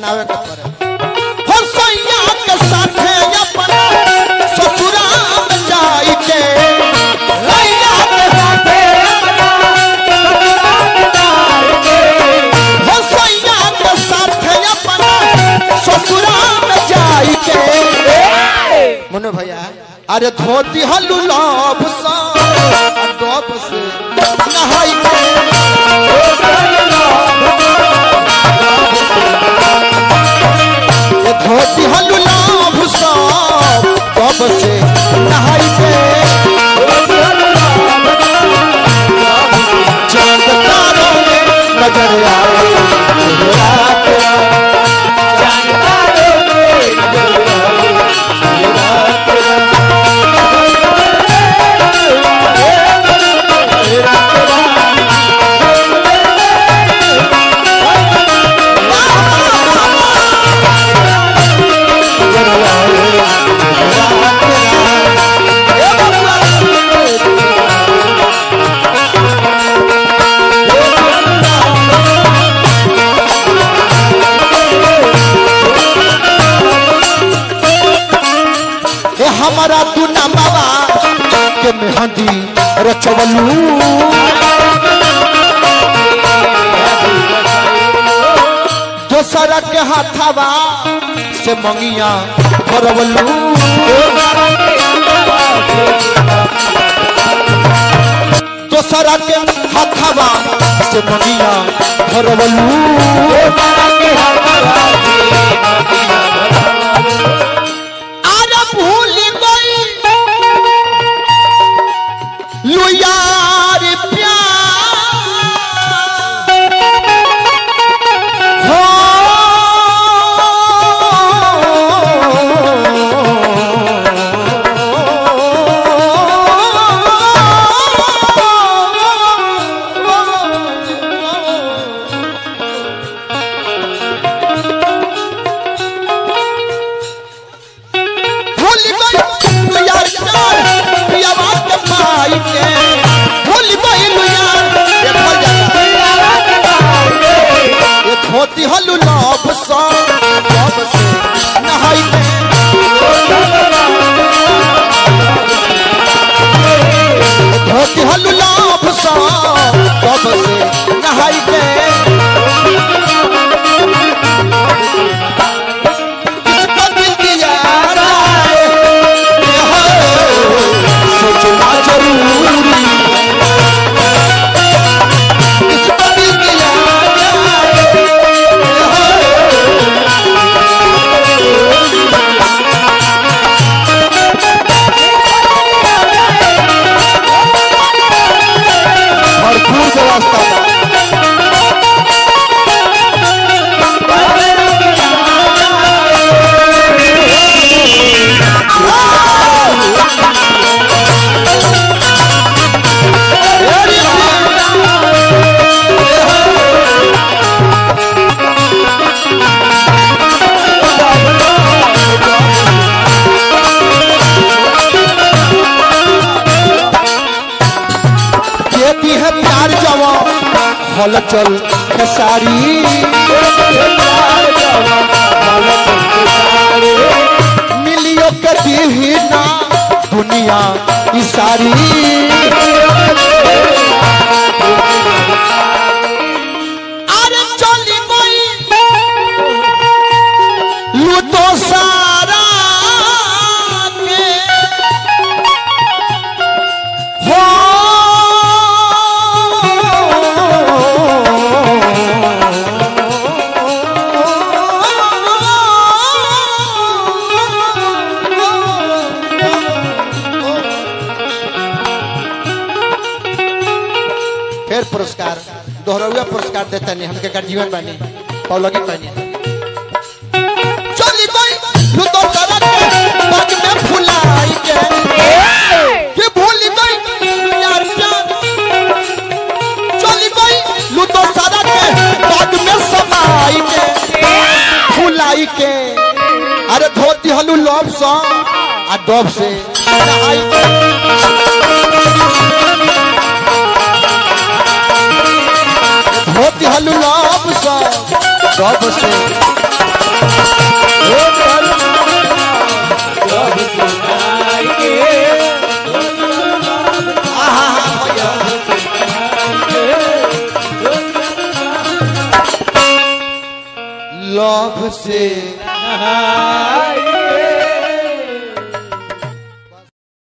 बनावे के पड़े हो सैया के साथे अपना ससुराल जाई के सैया के साथे अपना हो सैया के साथे अपना ससुराल जाई के मनु भैया अरे धोती हलू लभ सा डब से नहाई के धोती हलू लभ सा डब से नहाई के चांद तारों में नजर आए हमारा दुना बाबा के मेहंदी रचवलू दोसरा के हाथावा से मंगिया भरवलू दोसरा के हाथावा से मंगिया भरवलू यार प्यार हो भूल गई यार प्यार प्रिया बात पाई के धोती हलू लभ सा डब से नहाई के धोती हलू लभ सा डब से नहाई के इसको दिल दिया सोचना जरूरी हल चल खेसारी मिलियो के दीना दुनिया ई सारी अरे चली गई लूटो सारा के हो फिर पुरस्कार दोहराया पुरस्कार देता नहीं हमके कर जीवन बानी पौलगी बानी चली गई लूटो सारा के बाग में फुलाई के ये भूल गई यार प्यार चली गई लूटो सारा के बाग में समाई के फुलाई के अरे धोती हलू लव सा आ डब से नहाई के धोती हलू लव सा डब से लव से